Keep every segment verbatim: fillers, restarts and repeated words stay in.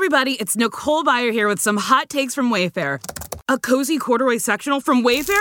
everybody, it's Nicole Byer here with some hot takes from Wayfair. A cozy corduroy sectional from Wayfair?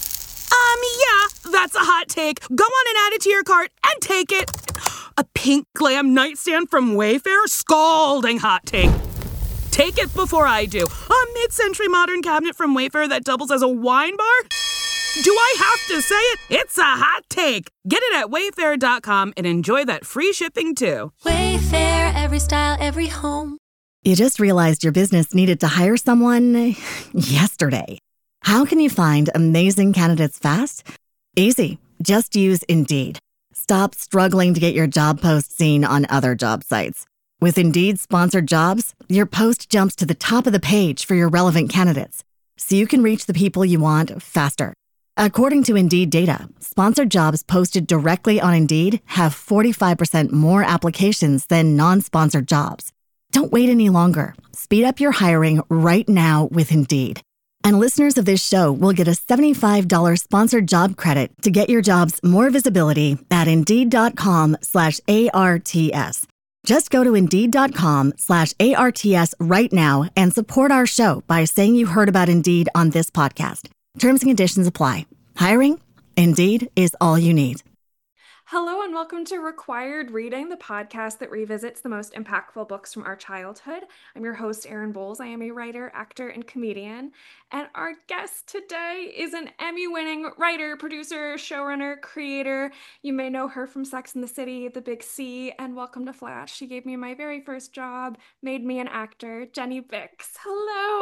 Um, yeah, that's a hot take. Go on and add it to your cart and take it. A pink glam nightstand from Wayfair? Scalding hot take. Take it before I do. A mid-century modern cabinet from Wayfair that doubles as a wine bar? Do I have to say it? It's a hot take. Get it at wayfair dot com and enjoy that free shipping too. Wayfair, every style, every home. You just realized your business needed to hire someone yesterday. How can you find amazing candidates fast? Easy. Just use Indeed. Stop struggling to get your job post seen on other job sites. With Indeed sponsored jobs, your post jumps to the top of the page for your relevant candidates, so you can reach the people you want faster. According to Indeed data, sponsored jobs posted directly on Indeed have forty-five percent more applications than non-sponsored jobs. Don't wait any longer. Speed up your hiring right now with Indeed. And listeners of this show will get a seventy-five dollars sponsored job credit to get your jobs more visibility at Indeed.com slash ARTS. Just go to Indeed.com slash ARTS right now and support our show by saying you heard about Indeed on this podcast. Terms and conditions apply. Hiring? Indeed is all you need. Hello and welcome to Required Reading, the podcast that revisits the most impactful books from our childhood. I'm your host, Erin Bowles. I am a writer, actor, and comedian. And our guest today is an Emmy-winning writer, producer, showrunner, creator. You may know her from Sex and the City, The Big C, and Welcome to Flash. She gave me my very first job, made me an actor, Jenny Bix. Hello.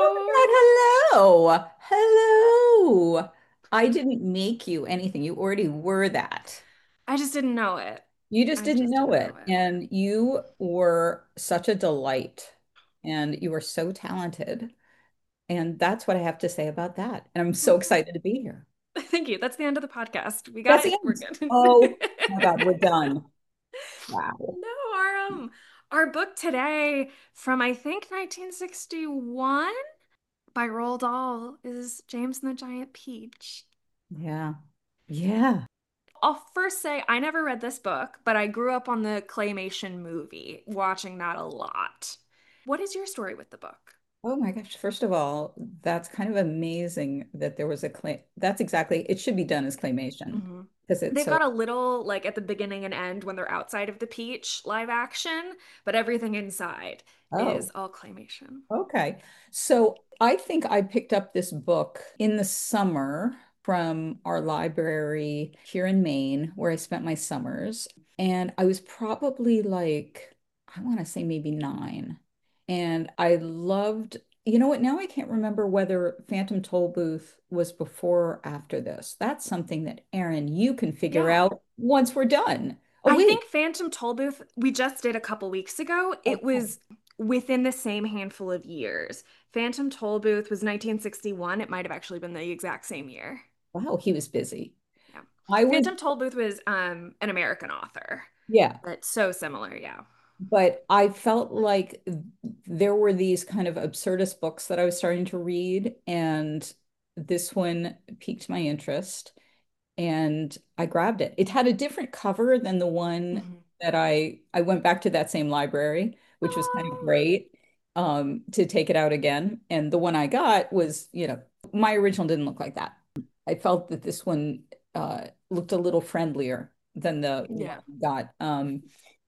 Oh my God, hello. Hello. I didn't make you anything. You already were that. I just didn't know it. You just I didn't just know didn't it. know it. And you were such a delight. And you were so talented. And that's what I have to say about that. And I'm so excited to be here. Thank you. That's the end of the podcast. We got That's the it. We're end. good. Oh my God, we're done. Wow. No, our um, our book today from I think nineteen sixty-one by Roald Dahl is James and the Giant Peach. Yeah. Yeah. I'll first say I never read this book, but I grew up on the Claymation movie, watching that a lot. What is your story with the book? Oh my gosh. First of all, that's kind of amazing that there was a clay. That's exactly, it should be done as claymation Mm-hmm. because it's They've so. got a little, like at the beginning and end when they're outside of the Peach live action, but everything inside Oh. is all claymation. Okay. So I think I picked up this book in the summer from our library here in Maine, where I spent my summers. And I was probably like, I want to say maybe nine. And I loved, you know what? Now I can't remember whether Phantom Tollbooth was before or after this. That's something that, Erin, you can figure Yeah. out once we're done. Oh, I wait. think Phantom Tollbooth, we just did a couple weeks ago. It Okay. was within the same handful of years. Phantom Tollbooth was nineteen sixty-one. It might have actually been the exact same year. Wow, he was busy. Yeah. I would, Phantom Tollbooth was um, an American author, yeah. but so similar, yeah. But I felt like there were these kind of absurdist books that I was starting to read, and this one piqued my interest, and I grabbed it. It had a different cover than the one Mhm. that I I went back to that same library, which was kind of Oh. great, um, to take it out again. And the one I got was, you know, my original didn't look like that. I felt that this one uh, looked a little friendlier than the one Yeah. I got. Um,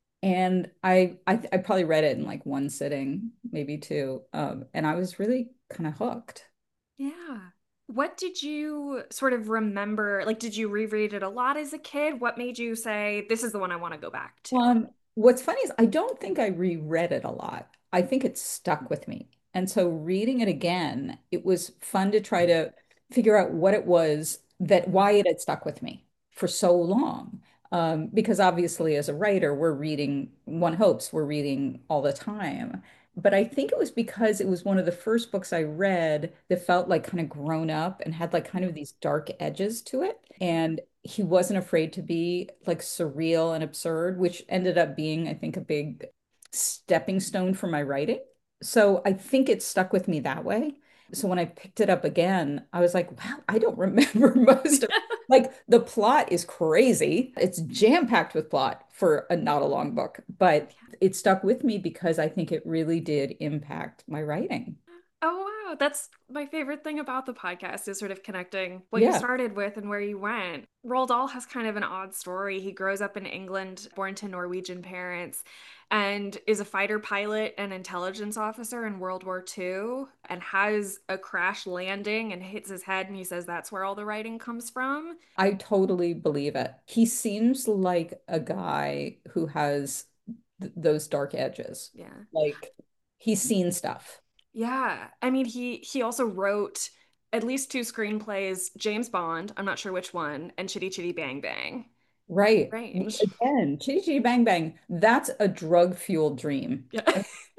and I, I I probably read it in like one sitting, maybe two. Um, and I was really kind of hooked. Yeah. What did you sort of remember? Like, did you reread it a lot as a kid? What made you say, this is the one I want to go back to? Um, what's funny is I don't think I reread it a lot. I think it stuck with me. And so reading it again, it was fun to try to figure out what it was that why it had stuck with me for so long. Um, because obviously, as a writer, we're reading, one hopes we're reading all the time. But I think it was because it was one of the first books I read that felt like kind of grown up and had like kind of these dark edges to it. And he wasn't afraid to be like surreal and absurd, which ended up being, I think, a big stepping stone for my writing. So I think it stuck with me that way. So when I picked it up again, I was like, wow, I don't remember most of like the plot is crazy. It's jam-packed with plot for a not a long book, but it stuck with me because I think it really did impact my writing. Oh, wow. That's my favorite thing about the podcast is sort of connecting what you Yeah. started with and where you went. Roald Dahl has kind of an odd story. He grows up in England, born to Norwegian parents, and is a fighter pilot and intelligence officer in World War Two, and has a crash landing and hits his head. And he says that's where all the writing comes from. I totally believe it. He seems like a guy who has th those dark edges. Yeah. Like he's seen stuff. Yeah. I mean, he he also wrote at least two screenplays, James Bond, I'm not sure which one, and Chitty Chitty Bang Bang. Right. Range. Again, Chitty Chitty Bang Bang, that's a drug-fueled dream. Yeah.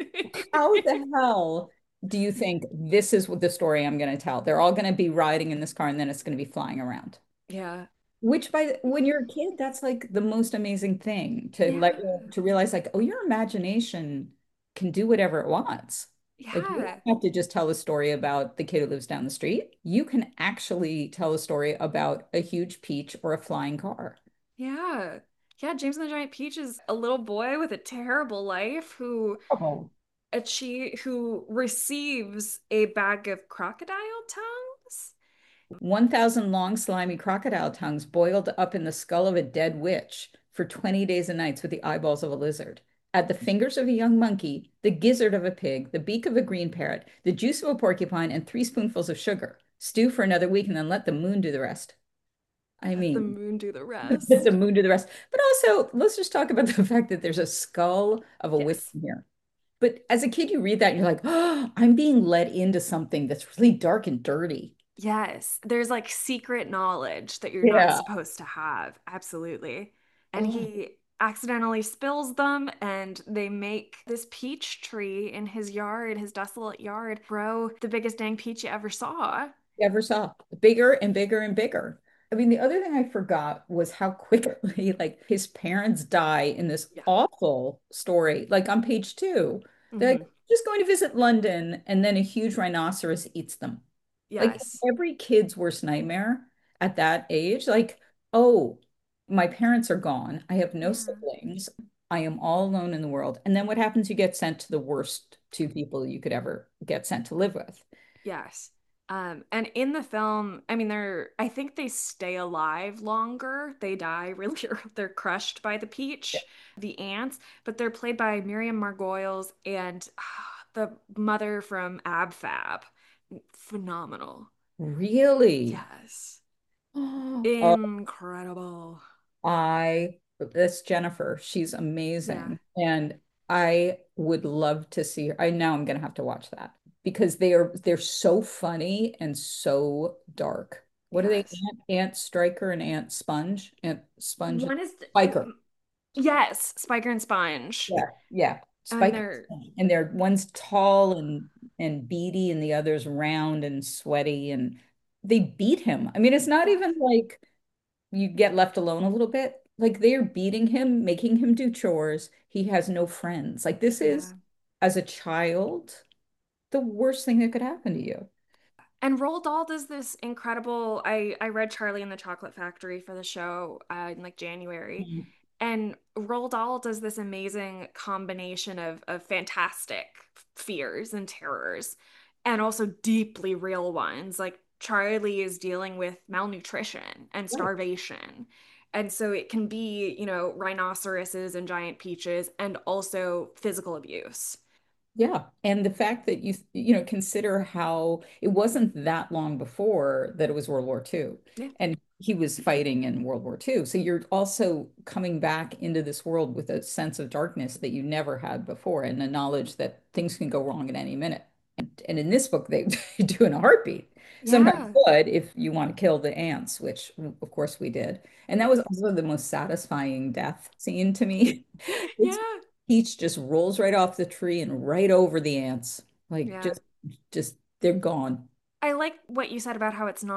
How the hell do you think this is what the story I'm going to tell? They're all going to be riding in this car and then it's going to be flying around. Yeah. Which by when you're a kid, that's like the most amazing thing to Yeah. let to realize like, oh, your imagination can do whatever it wants. Like you Yeah. don't have to just tell a story about the kid who lives down the street. You can actually tell a story about a huge peach or a flying car. Yeah. Yeah, James and the Giant Peach is a little boy with a terrible life who Oh. achieve who receives a bag of crocodile tongues. one thousand long, slimy crocodile tongues boiled up in the skull of a dead witch for twenty days and nights with the eyeballs of a lizard. Add the fingers of a young monkey, the gizzard of a pig, the beak of a green parrot, the juice of a porcupine, and three spoonfuls of sugar. Stew for another week and then let the moon do the rest. I Let the mean, moon do the let the rest. moon do the rest. But also, let's just talk about the fact that there's a skull of a witch Yes. in here. But as a kid, you read that and you're like, oh, I'm being led into something that's really dark and dirty. Yes, there's like secret knowledge that you're not Yeah. supposed to have. Absolutely. And Oh, he accidentally spills them, and they make this peach tree in his yard, his desolate yard, grow the biggest dang peach you ever saw. you ever saw bigger and bigger and bigger. I mean, the other thing I forgot was how quickly, like, his parents die in this Yeah. awful story. Like on page two, they're like, Hmm. just going to visit London, and then a huge rhinoceros eats them. Like Yes. every kid's worst nightmare at that age, like, oh, my parents are gone. I have no Yeah. siblings. I am all alone in the world. And then what happens? You get sent to the worst two people you could ever get sent to live with. Yes. Um, and in the film, I mean, they're, I think they stay alive longer. They die really early. They're crushed by the peach, the ants, but they're played by Miriam Margolyes and ah, the mother from Ab Fab. Phenomenal. Really? Yes. Oh, Incredible. I, this Jennifer, she's Yeah. amazing. And I would love to see her. I now I'm gonna have to watch that because they are they're so funny and so dark. What are they? Yes. Ant, Ant Striker and Ant Sponge? Ant Sponge One is, Spiker. yes, Spiker and Sponge. Yeah, yeah. And Spiker. they're, And they're one's tall and and beady and the other's round and sweaty and they beat him. I mean, it's not yes. even like you get left alone a little bit. Like they are beating him, making him do chores. He has no friends. Like this is, Yeah. as a child, the worst thing that could happen to you. And Roald Dahl does this incredible. I I read Charlie and the Chocolate Factory for the show uh, in like January, Mhm. and Roald Dahl does this amazing combination of of fantastic fears and terrors, and also deeply real ones. Like Charlie is dealing with malnutrition and Right. starvation. And so it can be, you know, rhinoceroses and giant peaches and also physical abuse. Yeah. And the fact that you, you know, consider how it wasn't that long before that it was World War Two. Yeah. And he was fighting in World War Two. So you're also coming back into this world with a sense of darkness that you never had before and the knowledge that things can go wrong at any minute. And in this book, they, they do in a heartbeat. Sometimes Yeah. good if you want to kill the ants, which of course we did. And that was Yes. also the most satisfying death scene to me. It's Yeah. Peach just rolls right off the tree and right over the ants. Like Yeah. just just they're gone. I like what you said about how it's not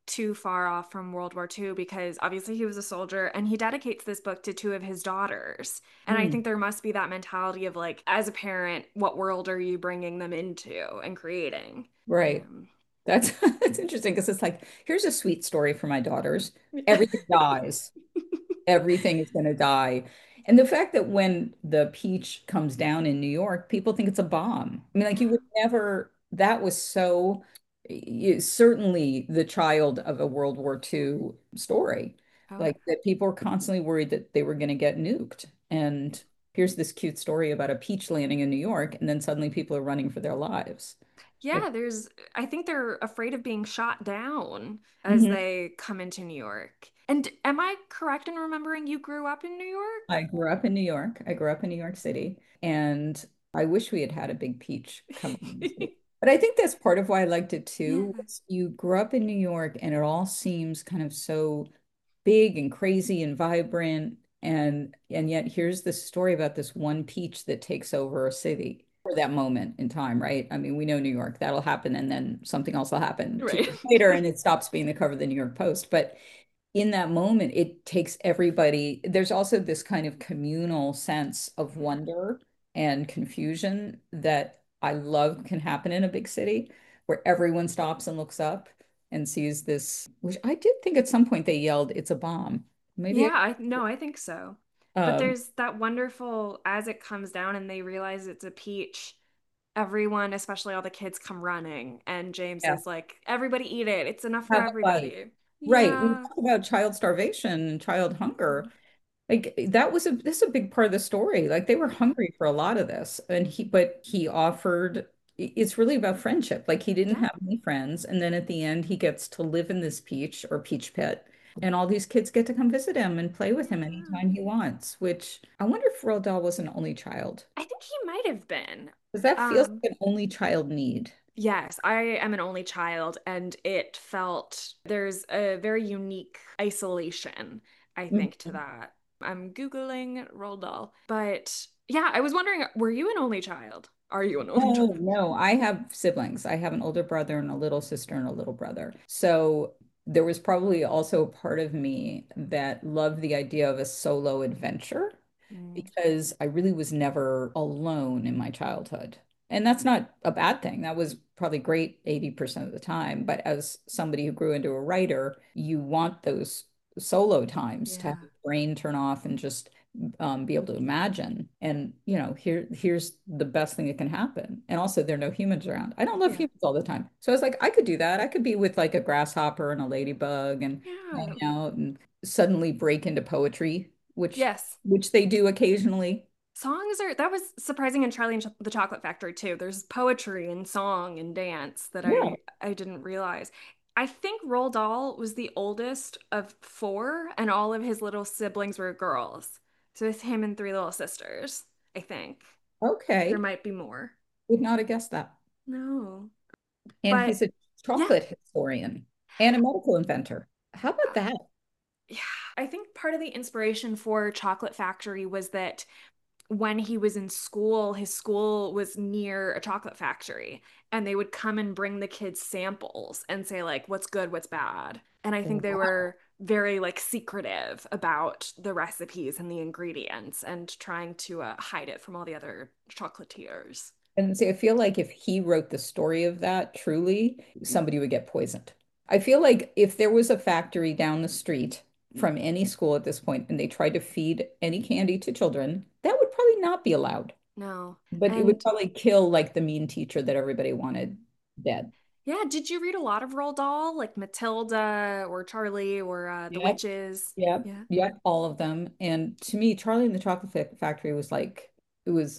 too far off from World War Two because obviously he was a soldier and he dedicates this book to two of his daughters. And I Mm, think there must be that mentality of like, as a parent, what world are you bringing them into and creating? right. Um, That's that's interesting because it's like, here's a sweet story for my daughters. Everything dies. Everything is going to die. And the fact that when the peach comes down in New York, people think it's a bomb. I mean, like you would never, that was so, you, certainly the child of a World War Two story. Oh, Like yeah. that people were constantly worried that they were going to get nuked. And here's this cute story about a peach landing in New York, and then suddenly people are running for their lives. Yeah, there's, I think they're afraid of being shot down as Mhm. they come into New York. And am I correct in remembering you grew up in New I York? grew up in New York. I grew up in New York City, and I wish we had had a big peach come on. But I think that's part of why I liked it too. Yeah. Was you grew up in New York, and it all seems kind of so big and crazy and vibrant, and and yet here's this story about this one peach that takes over a city for that moment in time, right? I mean, we know New York, that'll happen, and then something else will happen two Right. years later, and it stops being the cover of the New York Post. But in that moment, it takes everybody. There's also this kind of communal sense of wonder and confusion that I love can happen in a big city where everyone stops and looks up and sees this, which I did think at some point they yelled, "It's a bomb." Maybe Yeah, I no, I think so. But um, there's that wonderful as it comes down and they realize it's a peach, everyone, especially all the kids come running and James yeah, is like, everybody eat it. It's enough for have a bite. everybody. Right. We Yeah. talk about child starvation and child hunger. Like that was a this is a big part of the story. Like they were hungry for a lot of this, and he but he offered. It's really about friendship. Like he didn't Yeah. have any friends, and then at the end he gets to live in this peach or peach pit, and all these kids get to come visit him and play with him Yeah. anytime he wants. Which I wonder if Roald Dahl was an only child, I think he might have been. because that feels Um, like an only child need. yes, I am an only child, and it felt there's a very unique isolation, I think, to Mhm. that. I'm Googling Roald Dahl, but yeah, I was wondering, were you an only child? Are you an only child? No, no, I have siblings. I have an older brother and a little sister and a little brother. So there was probably also a part of me that loved the idea of a solo adventure Mm, because I really was never alone in my childhood. And that's not a bad thing. That was probably great eighty percent of the time. But as somebody who grew into a writer, you want those solo times to have yeah, your brain turn off and just um, be able to imagine. And, you know, here here's the best thing that can happen. And also there are no humans around. I don't love yeah, humans all the time. So I was like, I could do that. I could be with like a grasshopper and a ladybug and yeah. hang out and suddenly break into poetry, which Yes. which they do occasionally. Songs are that was surprising in Charlie and Ch- the Chocolate Factory too. There's poetry and song and dance that Yeah. I I didn't realize. I think Roald Dahl was the oldest of four, and all of his little siblings were girls. So it's him and three little sisters, I think. There Okay. might be more. Would not have guessed that. No. And But he's a yeah, chocolate historian and a medical inventor. How about that? yeah, I think part of the inspiration for Chocolate Factory was that when he was in school, his school was near a chocolate factory, and they would come and bring the kids samples and say, like, what's good, what's bad. And I think they Wow. were very like secretive about the recipes and the ingredients and trying to uh, hide it from all the other chocolatiers. And see, I feel like if he wrote the story of that truly, somebody would get poisoned. I feel like if there was a factory down the street from any school at this point and they tried to feed any candy to children, that would probably not be allowed. No. But it would And probably kill like the mean teacher that everybody wanted dead. yeah, did you read a lot of Roald Dahl, like Matilda or Charlie or uh, The Yep, Witches? yep, Yeah. yep, all of them. And to me, Charlie and the Chocolate Fa- Factory was like, it was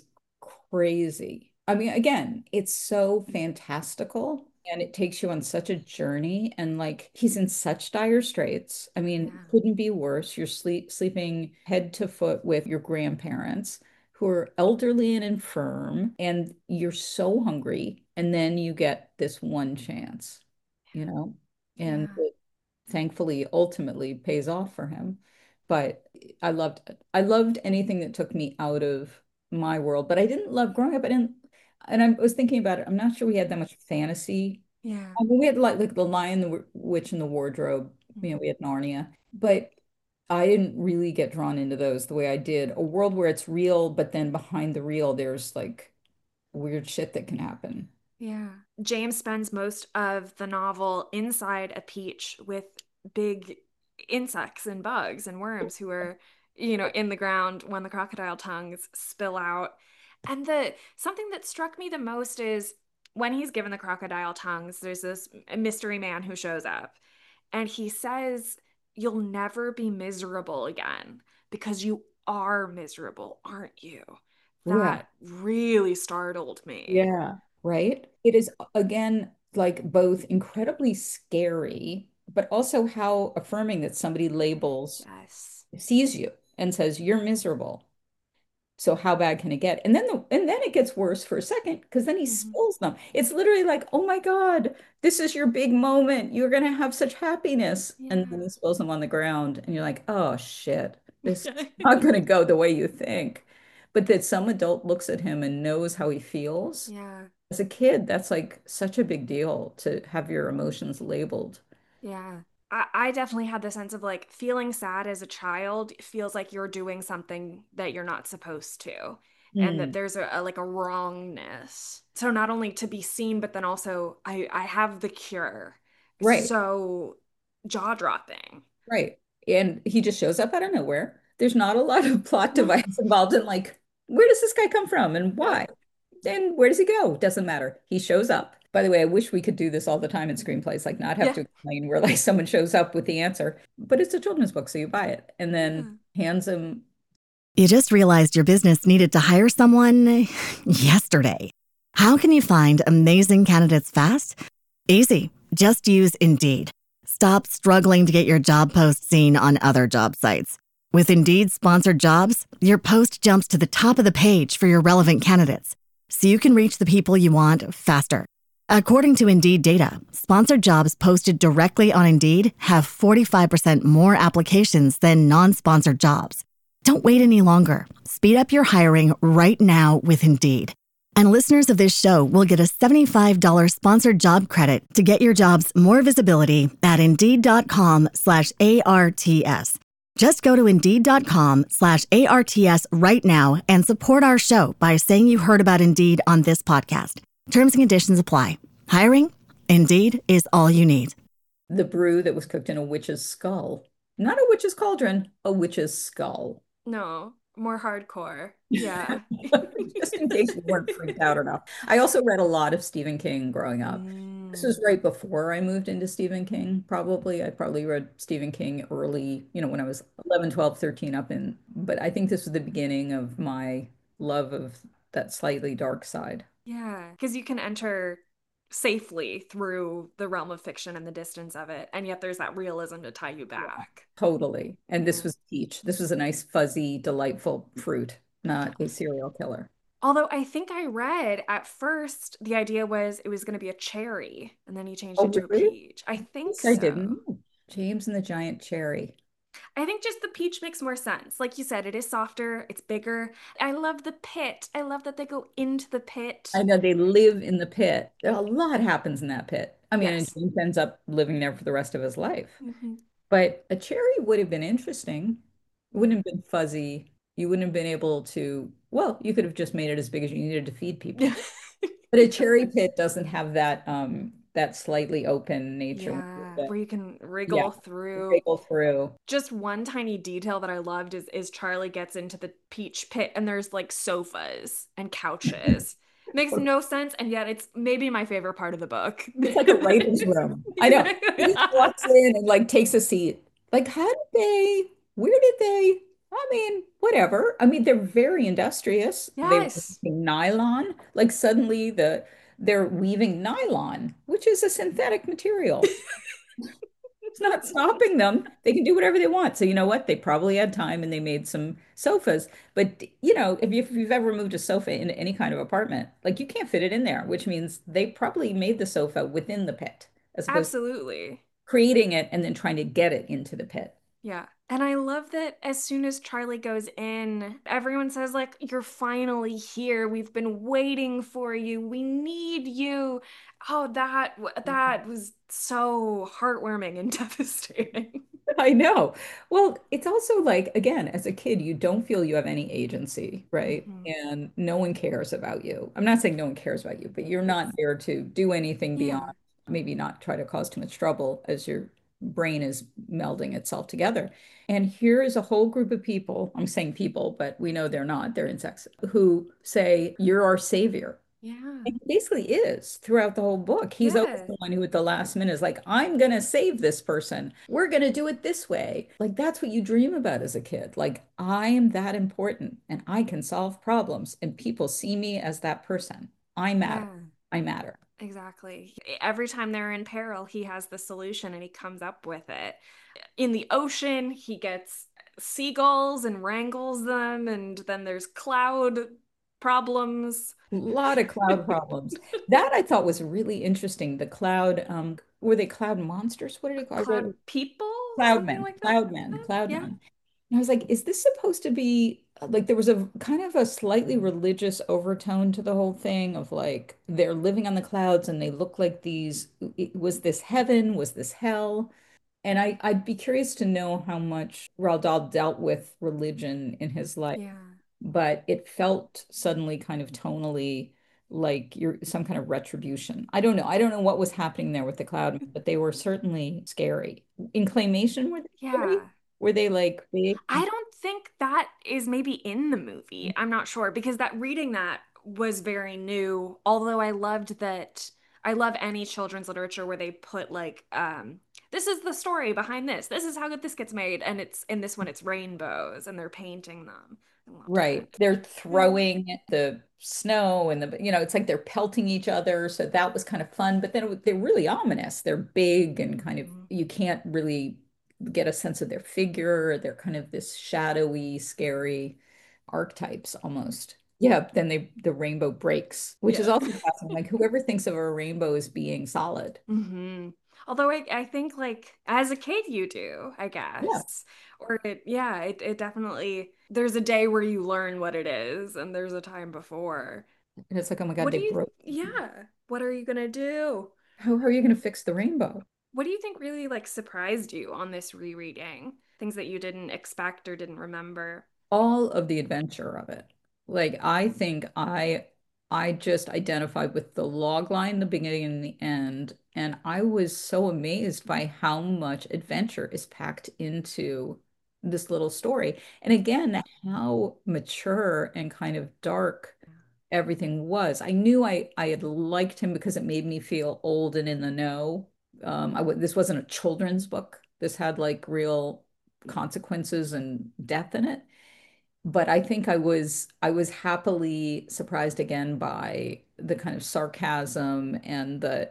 crazy. I mean, again, it's so fantastical and it takes you on such a journey. And like, he's in such dire straits. I mean, Yeah. couldn't be worse. You're sleep sleeping head to foot with your grandparents who are elderly and infirm, and you're so hungry. And then you get this one chance, you know? And Yeah. it thankfully ultimately pays off for him. But I loved it. I loved anything that took me out of my world, but I didn't love growing up. I didn't, and I was thinking about it. I'm not sure we had that much fantasy Yeah. I mean, we had like like the Lion, the Witch, and the Wardrobe. You know, we had Narnia, but I didn't really get drawn into those the way I did a world where it's real, but then behind the real, there's like weird shit that can happen. Yeah. James spends most of the novel inside a peach with big insects and bugs and worms who are, you know, in the ground when the crocodile tongues spill out. And the something that struck me the most is when he's given the crocodile tongues, there's this mystery man who shows up and he says, "You'll never be miserable again because you are miserable, aren't you?" Yeah. That really startled me. Yeah. Right? It is, again, like both incredibly scary, but also how affirming that somebody labels, Yes. sees you and says, you're miserable. So how bad can it get? And then the and then it gets worse for a second because then he Mhm. spills them. It's literally like, oh my God, this is your big moment. You're gonna have such happiness. And then Yeah. he spills them on the ground, and you're like, oh shit, this is not gonna go the way you think. But that some adult looks at him and knows how he feels. Yeah. As a kid, that's like such a big deal to have your emotions labeled. Yeah. I, I definitely had the sense of like feeling sad as a child feels like you're doing something that you're not supposed to, and that Hmm. there's a, a like a wrongness. So not only to be seen, but then also I I have the cure. Right. So jaw-dropping. Right. And he just shows up out of nowhere. There's not a lot of plot No. device involved in like, where does this guy come from and Yep. why? And where does he go? Doesn't matter. He shows up. By the way, I wish we could do this all the time in screenplays, like not have Yeah. to explain where like someone shows up with the answer. But it's a children's book, so you buy it and then Yeah. hands him. You just realized your business needed to hire someone yesterday. How can you find amazing candidates fast? Easy. Just use Indeed. Stop struggling to get your job post seen on other job sites. With Indeed sponsored jobs, your post jumps to the top of the page for your relevant candidates, so you can reach the people you want faster. According to Indeed data, sponsored jobs posted directly on Indeed have forty-five percent more applications than non-sponsored jobs. Don't wait any longer. Speed up your hiring right now with Indeed. And listeners of this show will get a seventy-five dollars sponsored job credit to get your jobs more visibility at Indeed.com slash ARTS. Just go to Indeed.com slash ARTS right now and support our show by saying you heard about Indeed on this podcast. Terms and conditions apply. Hiring? Indeed is all you need. The brew that was cooked in a witch's skull. Not a witch's cauldron, a witch's skull. No, more hardcore. Yeah. Just in case you weren't freaked out enough. I also read a lot of Stephen King growing up. This Mm. was right before I moved into Stephen King, probably. I probably read Stephen King early, you know, when I was eleven, twelve, thirteen up in, but I think this was the beginning of my love of that slightly dark side. Yeah, because you can enter safely through the realm of fiction and the distance of it, and yet there's that realism to tie you Yeah. back. Totally. And Yeah. this was peach. This was a nice, fuzzy, delightful fruit, not a serial killer. Although I think I read at first the idea was it was going to be a cherry, and then he changed Oh, it to a really? peach. I think Yes, I so. didn't know. James and the Giant Cherry. I think just the peach makes more sense. Like you said, it is softer, it's bigger. I love the pit. I love that they go into the pit. I know they live in the pit. A lot happens in that pit. I mean, and Yes. James ends up living there for the rest of his life. Mhm. But a cherry would have been interesting. It wouldn't have been fuzzy. You wouldn't have been able to, well, you could have just made it as big as you needed to feed Yeah. people. But a cherry pit doesn't have that um that slightly open nature. Yeah, where you can Yeah, wriggle through. wiggle through. Just one tiny detail that I loved is is Charlie gets into the peach pit and there's like sofas and couches. Makes no sense, and yet it's maybe my favorite part of the book. It's like a writer's room. I know. He just walks in and like takes a seat. Like, how did they, where did they? I mean, whatever. I mean, they're very industrious. They were Yes. using nylon. Like suddenly the they're weaving nylon, which is a synthetic material. It's not stopping them. They can do whatever they want. So you know what? They probably had time and they made some sofas. But you know, if, you, if you've ever moved a sofa into any kind of apartment, like you can't fit it in there, which means they probably made the sofa within the pit as opposed to Absolutely. creating it and then trying to get it into the pit. Yeah. And I love that as soon as Charlie goes in, everyone says, like, you're finally here. We've been waiting for you. We need you. Oh, that that was so heartwarming and devastating. I know. Well, it's also like, again, as a kid, you don't feel you have any agency, right? Mhm. And no one cares about you. I'm not saying no one cares about you, but you're not It's, there to do anything beyond yeah. maybe not try to cause too much trouble as your brain is melding itself together. And here is a whole group of people, I'm saying people, but we know they're not, they're insects, who say, you're our savior. Yeah. And he basically is throughout the whole book. He's always Yeah. the one who, at the last minute, is like, I'm going to save this person. We're going to do it this way. Like, that's what you dream about as a kid. Like, I am that important and I can solve problems, and people see me as that person. I matter. Yeah. I matter. Exactly. Every time they're in peril, he has the solution and he comes up with it. In the ocean, he gets seagulls and wrangles them, and then there's cloud problems. A lot of cloud problems. That I thought was really interesting. The cloud, um, were they cloud monsters? What did he call? I Cloud read people, something Cloudmen, like that. Cloudmen, Yeah. Cloudmen. And I was like, is this supposed to be like there was a kind of a slightly religious overtone to the whole thing of like they're living on the clouds and they look like these, it- was this heaven? Was this hell? And I, I'd be curious to know how much Roald Dahl dealt with religion in his life, Yeah. but it felt suddenly kind of tonally like you're some kind of retribution. I don't know. I don't know what was happening there with the cloud, but they were certainly scary. In claymation, were they scary? Yeah. Were they like big? I don't think that is maybe in the movie. I'm not sure because that reading that was very new. Although I loved that I love any children's literature where they put like um this is the story behind this. This is how this gets made and it's in this one it's rainbows and they're painting them. I loved Right. it. They're Yeah. throwing the snow and the, you know, it's like they're pelting each other. So that was kind of fun. But then it, they're really ominous. They're big and kind of, Mhm. you can't really get a sense of their figure. They're kind of this shadowy, scary archetypes almost. Yeah. Then they, the rainbow breaks, which is Yeah. also fascinating. Like whoever thinks of a rainbow as being solid. hmm Although I, I think like as a kid you do, I Yeah. guess. Or it yeah, it, it definitely there's a day where you learn what it is and there's a time before. And it's like, oh my God, What they do you broke. yeah, what are you gonna do? How, how are you going to fix the rainbow? What do you think really like surprised you on this rereading? Things that you didn't expect or didn't remember? All of the adventure of it. Like I think I I just identified with the log line, the beginning and the end, and I was so amazed by how much adventure is packed into this little story. And again, how mature and kind of dark everything was. I knew I I had liked him because it made me feel old and in the know. Um, I w this wasn't a children's book. This had like real consequences and death in it. But I think I was I was happily surprised again by the kind of sarcasm and the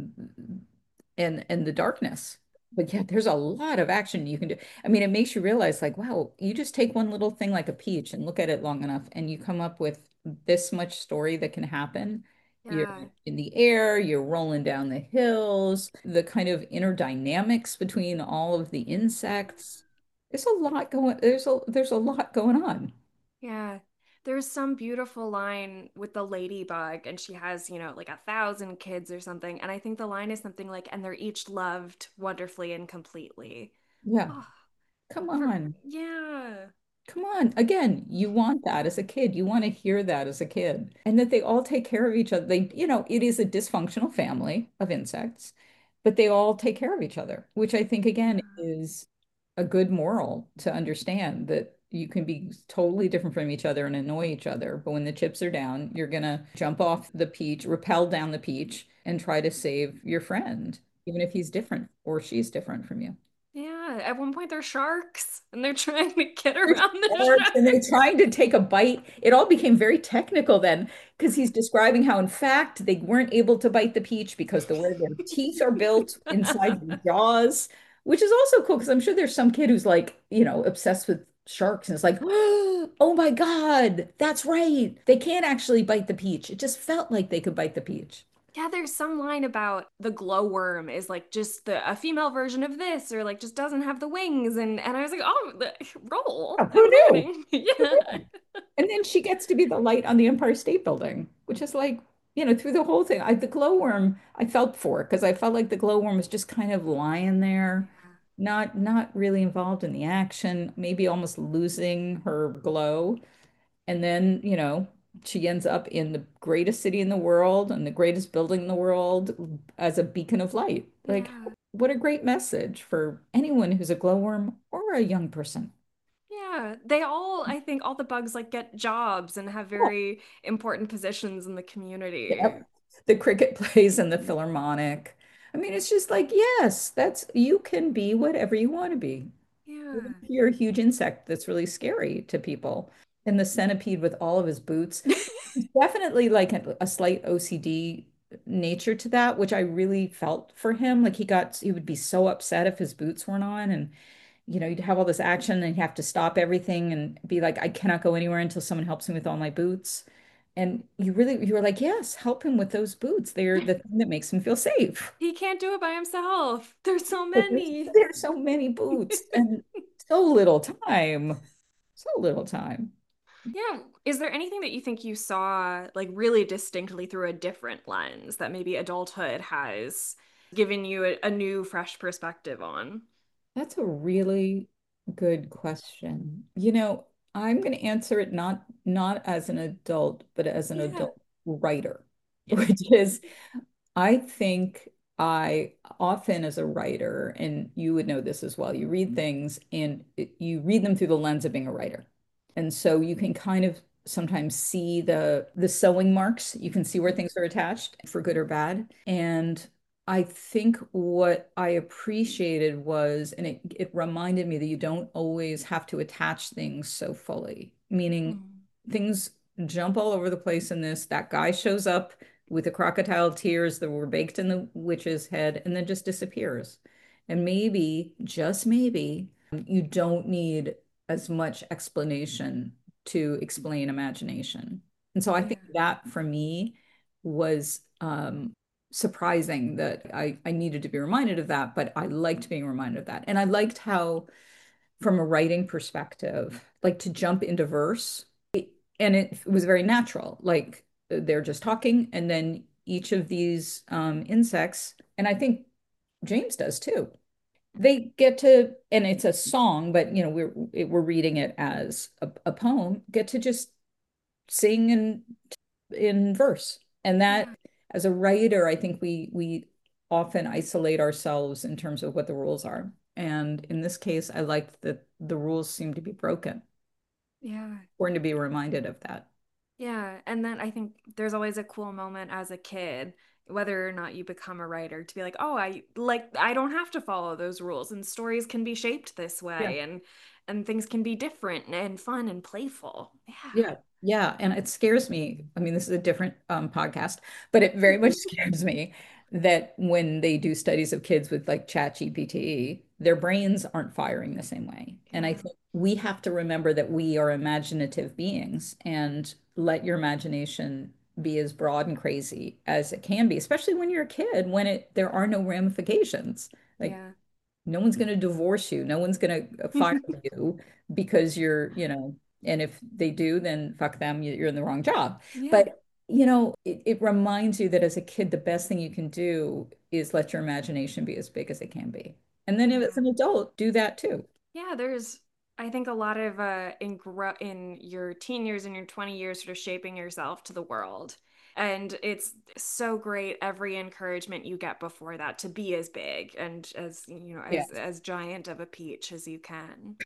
and and the darkness. But yeah, there's a lot of action you can do. I mean, it makes you realize like, wow, you just take one little thing like a peach and look at it long enough and you come up with this much story that can happen. You're Yeah. in the air, you're rolling down the hills, the kind of inner dynamics between all of the insects. There's a lot going, there's a there's a lot going on. Yeah. There's some beautiful line with the ladybug, and she has, you know, like a thousand kids or something. And I think the line is something like, and they're each loved wonderfully and completely. Yeah. Oh, Come for, on. yeah. Come on. Again, you want that as a kid. You want to hear that as a kid. And that they all take care of each other. They, you know, it is a dysfunctional family of insects, but they all take care of each other, which I think, again, Yeah. is a good moral to understand that you can be totally different from each other and annoy each other. But when the chips are down, you're going to jump off the peach, rappel down the peach, and try to save your friend, even if he's different or she's different from you. Yeah. At one point, they're sharks, and they're trying to get There's around the sharks and they're shark. trying to take a bite. It all became very technical then because he's describing how, in fact, they weren't able to bite the peach because the way their teeth are built inside the jaws, which is also cool because I'm sure there's some kid who's like, you know, obsessed with sharks and it's like, oh my God, that's right. They can't actually bite the peach. It just felt like they could bite the peach. Yeah, there's some line about the glowworm is like just the a female version of this, or like just doesn't have the wings, and and I was like, oh, the, roll, Yeah, who I'm knew? learning. Who Yeah, knew? And then she gets to be the light on the Empire State Building, which is like, you know, through the whole thing. I, the glowworm, I felt for it because I felt like the glowworm was just kind of lying there, not not really involved in the action, maybe almost losing her glow. And then, you know, she ends up in the greatest city in the world and the greatest building in the world as a beacon of light. Like, yeah, what a great message for anyone who's a glowworm or a young person. yeah. They all, I think, all the bugs like get jobs and have very important positions in the community. Yep. The cricket plays in the Philharmonic. I mean, it's just like, yes, that's you can be whatever you want to be. Even Yeah. if you're a huge insect that's really scary to people. And the centipede with all of his boots, definitely like a, a slight O C D nature to that, which I really felt for him. Like he got, he would be so upset if his boots weren't on, and you know, you'd have all this action and you have to stop everything and be like, I cannot go anywhere until someone helps me with all my boots. And you really, you were like, yes, help him with those boots. They're the thing that makes him feel safe. He can't do it by himself. There's so But there's, many. there's so many boots and so little time. So little time. Yeah. Is there anything that you think you saw like really distinctly through a different lens that maybe adulthood has given you a, a new, fresh perspective on? That's a really good question. You know, I'm going to answer it not not as an adult, but as an Yeah. adult writer, Yeah. which is I think I often, as a writer, and you would know this as well, you read things and it- you read them through the lens of being a writer. And so you can kind of sometimes see the the sewing marks. You can see where things are attached for good or bad. And I think what I appreciated was, and it, it reminded me that you don't always have to attach things so fully, meaning Mm. things jump all over the place in this. That guy shows up with the crocodile tears that were baked in the witch's head and then just disappears. And maybe, just maybe, you don't need as much explanation to explain imagination. And so I Yeah. think that for me was um, surprising that I, I needed to be reminded of that, but I liked being reminded of that. And I liked how, from a writing perspective, like to jump into verse, and it was very natural. Like they're just talking, and then each of these um, insects, and I think James does too. They get to, and it's a song, but you know we're we're reading it as a, a poem. Get to just sing in in verse, and that, Yeah. as a writer, I think we we often isolate ourselves in terms of what the rules are. And in this case, I liked that the rules seem to be broken. Yeah. Important to be reminded of that. Yeah, and then I think there's always a cool moment as a kid, whether or not you become a writer, to be like, oh, I like I don't have to follow those rules, and stories can be shaped this Yeah. way, and and things can be different and fun and playful. Yeah, yeah, and it scares me. I mean, this is a different um, podcast, but it very much scares me that when they do studies of kids with like Chat G P T, their brains aren't firing the same way. And I Yeah. think we have to remember that we are imaginative beings and let your imagination be as broad and crazy as it can be, especially when you're a kid, when it there are no ramifications. Like Yeah. no one's going to divorce you. No one's going to fire you because you're, you know, and if they do, then fuck them, you- you're in the wrong job. Yeah. But, you know, it, it reminds you that as a kid, the best thing you can do is let your imagination be as big as it can be. And then if as Yeah. an adult, do that too. Yeah, there's I think a lot of uh in gro in your teen years and your twenty years sort of shaping yourself to the world. And it's so great every encouragement you get before that to be as big and as, you know, Yeah. as as giant of a peach as you can.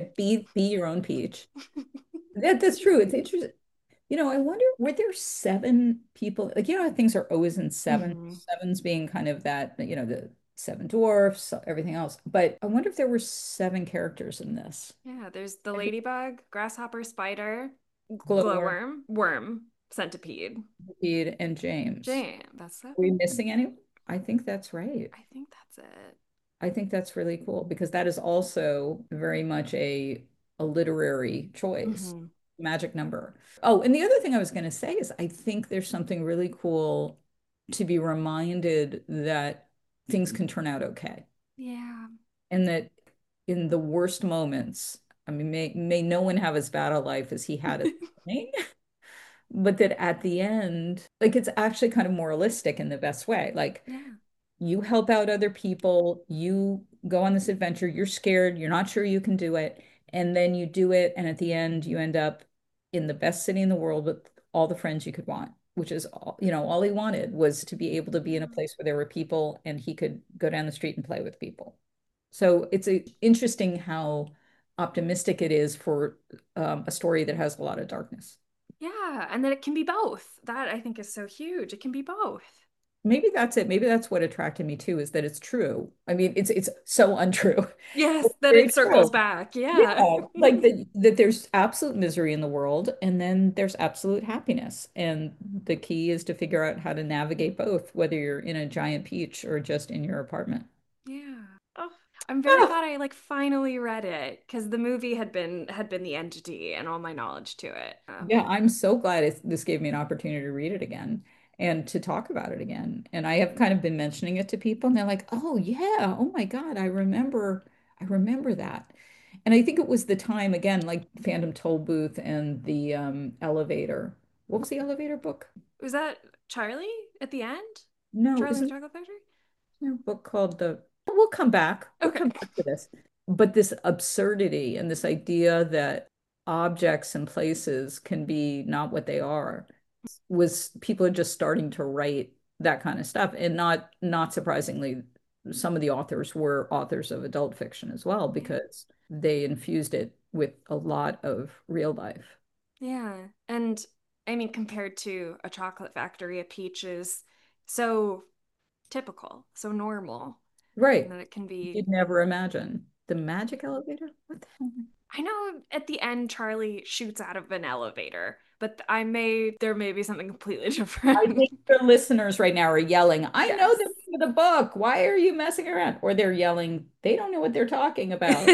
Be be your own peach. That, that's true. It's interesting. You know, I wonder, were there seven people? Like, you know, how things are always in seven, Hmm. sevens being kind of that, you know, the seven dwarfs, everything else. But I wonder if there were seven characters in this. Yeah, there's the ladybug, grasshopper, spider, g- Glowworm, glowworm, worm, centipede. Pete, and James. Jane, that's Are we seven. missing anyone? I think that's right. I think that's it. I think that's really cool because that is also very much a a literary choice, Hmm. magic number. Oh, and the other thing I was going to say is I think there's something really cool. to be reminded that things can turn out okay. Yeah. And that in the worst moments, I mean, may, may no one have as bad a life as he had at the beginning, but that at the end, like it's actually kind of moralistic in the best way. Like Yeah. you help out other people, you go on this adventure, you're scared, you're not sure you can do it, and then you do it, and at the end, you end up in the best city in the world with all the friends you could want, which is all, you know, all he wanted was to be able to be in a place where there were people and he could go down the street and play with people. So it's a, interesting how optimistic it is for um, a story that has a lot of darkness. Yeah, and that it can be both. That I think is so huge. It can be both. Maybe that's it. Maybe that's what attracted me too, is that it's true. I mean, it's it's so untrue. Yes, It's that very it circles true. back. Yeah. Yeah, like that that there's absolute misery in the world and then there's absolute happiness. And the key is to figure out how to navigate both, whether you're in a giant peach or just in your apartment. Yeah. Oh, I'm very Ah, glad I like finally read it because the movie had been had been the entity and all my knowledge to it. Um, yeah, I'm so glad it's, this gave me an opportunity to read it again and to talk about it again. And I have kind of been mentioning it to people and they're like, "Oh yeah, oh my God, I remember I remember that." And I think it was the time again, like Phantom Toll Booth and the um, elevator. What was the elevator book? was that Charlie at the end? No, Charlie and the isn't Chocolate Factory? there a book called the we'll come back. We'll Okay. come back to this. But this absurdity and this idea that objects and places can be not what they are was people are just starting to write that kind of stuff. And not not surprisingly, some of the authors were authors of adult fiction as well Yeah. because they infused it with a lot of real life. Yeah. And I mean, compared to a chocolate factory, a peach is so typical, so normal, and Right. that it can be. You'd never imagine. The magic elevator? What the hell? I know at the end Charlie shoots out of an elevator, but I may there may be something completely I different. think your listeners right now are yelling, I know Yes. the name of the book. Why are you messing around? Or they're yelling, they don't know what they're talking about.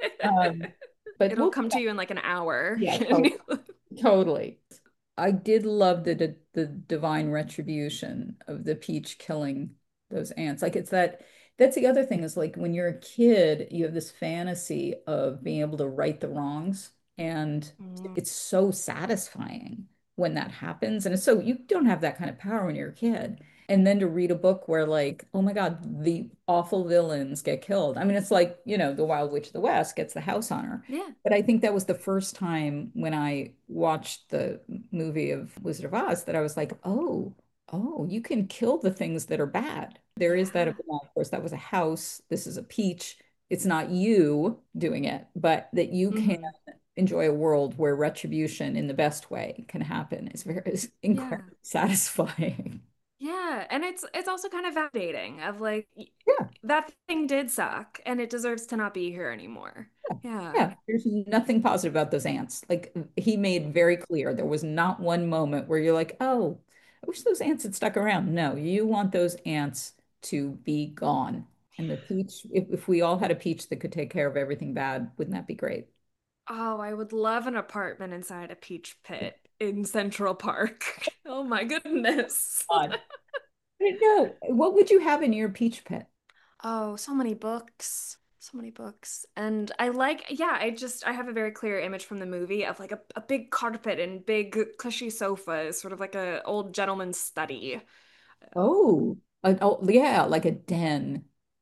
Um, but It'll we'll, come to you in like an hour. yeah, to- totally. I did love the, the the divine retribution of the peach killing those ants. Like it's that that's the other thing is like when you're a kid, you have this fantasy of being able to right the wrongs, and Mm, it's so satisfying when that happens. And it's so you don't have that kind of power when you're a kid. And then to read a book where like, oh my God, the awful villains get killed. I mean, it's like, you know, the Wild Witch of the West gets the house on her. yeah. But I think that was the first time when I watched the movie of Wizard of Oz that I was like, oh, oh, you can kill the things that are bad. There is that, Yeah. of course, that was a house. This is a peach. It's not you doing it, but that you can Hmm. enjoy a world where retribution in the best way can happen is very is Yeah. incredibly satisfying. Yeah. And it's it's also kind of validating of like y- Yeah. that thing did suck and it deserves to not be here anymore. Yeah. Yeah, there's nothing positive about those ants. Like he made very clear there was not one moment where you're like, oh, I wish those ants had stuck around. No, you want those ants to be gone. And the peach, if, if we all had a peach that could take care of everything bad, wouldn't that be great? Oh, I would love an apartment inside a peach pit in Central Park. Oh my goodness. God. I didn't know. What would you have in your peach pit? Oh, so many books. So many books. And I like, yeah, I just, I have a very clear image from the movie of like a, a big carpet and big cushy sofas, sort of like a old gentleman's study. Oh, a- oh yeah, like a den.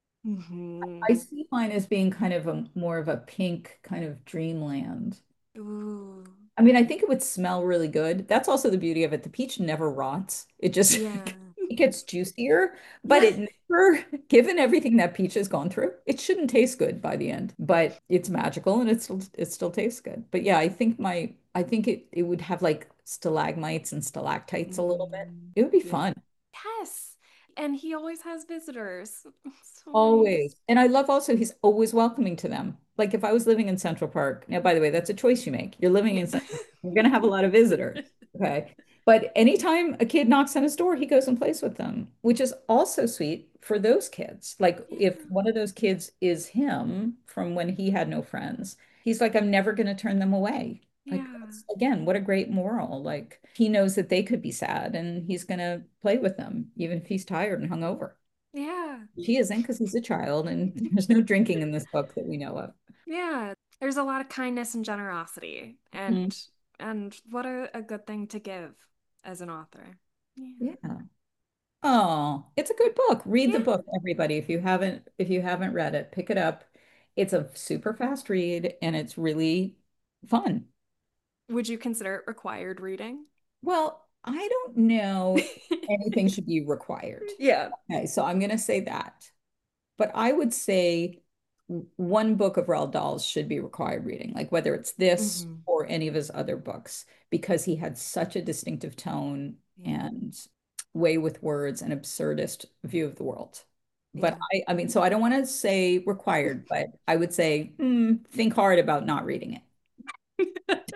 I Hmm. see mine as being kind of a more of a pink kind of dreamland. Ooh. I mean, I think it would smell really good. That's also the beauty of it. The peach never rots. It just Yeah. it gets juicier, but Yeah. it never, given everything that peach has gone through, it shouldn't taste good by the end. But it's magical and it still it still tastes good. But yeah, I think my I think it it would have like stalagmites and stalactites a little bit. Mm, It would be yeah. fun. Yes. And he always has visitors. So Always. nice. And I love also he's always welcoming to them. Like if I was living in Central Park, now by the way, that's a choice you make. You're living Yeah. in Central Park. You're going to have a lot of visitors. Okay. But anytime a kid knocks on his door, he goes and plays with them, which is also sweet for those kids. Like Yeah. if one of those kids is him from when he had no friends, he's like, I'm never going to turn them away. Like, Yeah. that's- again, what a great moral. Like, he knows that they could be sad and he's going to play with them, even if he's tired and hungover. Yeah. He isn't because he's a child and there's no drinking in this book that we know of. Yeah. There's a lot of kindness and generosity. And Mhm. and what a, a good thing to give as an author. Yeah. Yeah. Oh, it's a good book. Read the Yeah. book, everybody. If you haven't, if you haven't read it, pick it up. It's a super fast read and it's really fun. Would you consider it required reading? Well, I don't know if anything should be required. Yeah. Okay, so I'm going to say that. But I would say w- one book of Roald Dahl's should be required reading, like whether it's this Mhm. or any of his other books, because he had such a distinctive tone Yeah. and way with words and absurdist view of the world. But Yeah. I, I mean, so I don't want to say required, but I would say hmm, think hard about not reading it.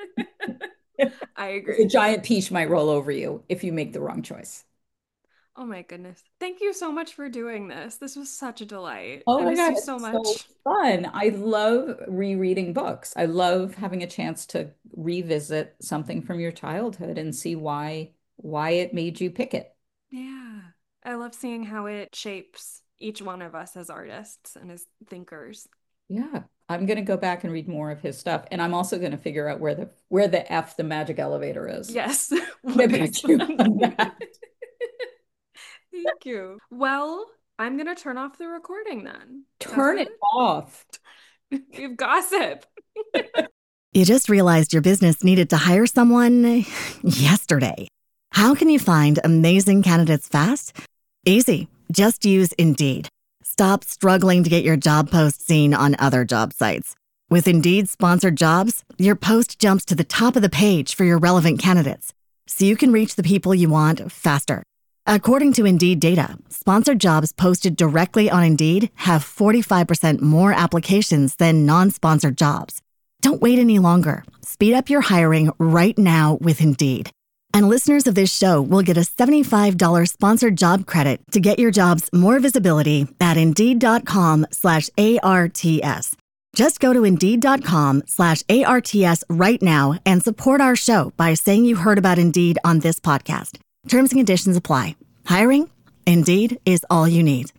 I A agree. giant peach might roll over you if you make the wrong choice. Oh my goodness. Thank you so much for doing this. This was such a delight. Oh I my miss God, you so it's so much. fun. I love rereading books. I love having a chance to revisit something from your childhood and see why why it made you pick it. Yeah. I love seeing how it shapes each one of us as artists and as thinkers. Yeah. I'm gonna go back and read more of his stuff. And I'm also gonna figure out where the where the F the magic elevator is. Yes. Get What back is to you that? on that. Thank you. Well, I'm gonna turn off the recording then. Turn Sounds it off. good? We have gossip. You just realized your business needed to hire someone yesterday. How can you find amazing candidates fast? Easy. Just use Indeed. Stop struggling to get your job post seen on other job sites. With Indeed sponsored jobs, your post jumps to the top of the page for your relevant candidates, so you can reach the people you want faster. According to Indeed data, sponsored jobs posted directly on Indeed have forty-five percent more applications than non-sponsored jobs. Don't wait any longer. Speed up your hiring right now with Indeed. And listeners of this show will get a seventy-five dollars sponsored job credit to get your jobs more visibility at Indeed.com slash ARTS. Just go to Indeed.com slash ARTS right now and support our show by saying you heard about Indeed on this podcast. Terms and conditions apply. Hiring? Indeed is all you need.